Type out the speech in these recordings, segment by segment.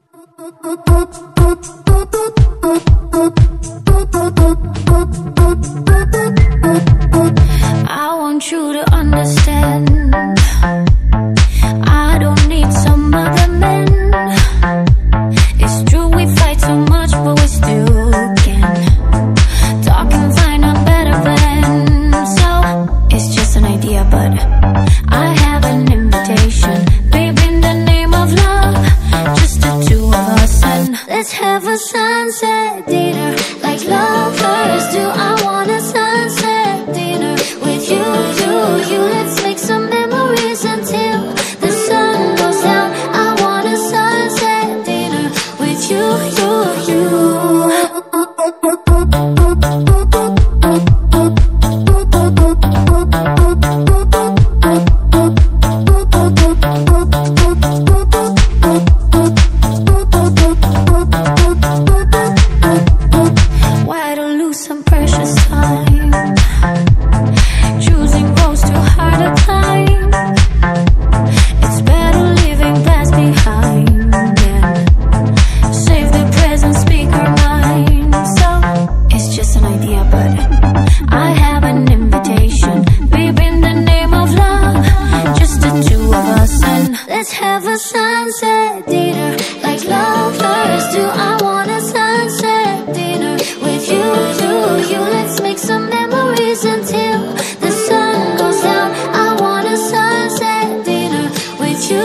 I want you to understand, I don't need some other men. It's true we fight so much, but we still can talk and find a better plan. So it's just an idea, but I have an invitation. Baby, in the name of love, just the two of us, and let's have a sunset dinner like lovers do. I want a sunset dinner with you. Let's make some memories until the sun goes down. I want a sunset dinner with you. Why to lose some precious time, choosing roads too hard to climb? It's better leaving past behind than save the present, speak our mind. So it's just an idea, but I have an invitation. Baby, in the name of love, just the two of us, and let's have a sunset dinner like lovers do. I want a sunset dinner with you. Let's make some memories until the sun goes down. I want a sunset dinner with you.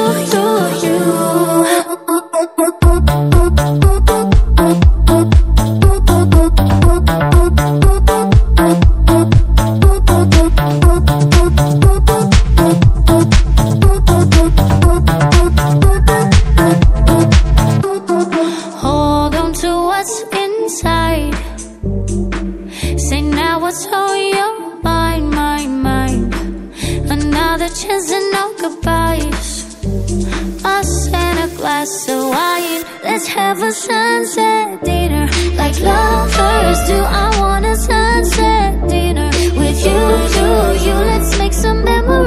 Hold on to what's inside. Say now what's on your mind. Another chance and no goodbyes. Us and a glass of wine. Let's have a sunset dinner like lovers do. I want a sunset dinner with you. Let's make some memories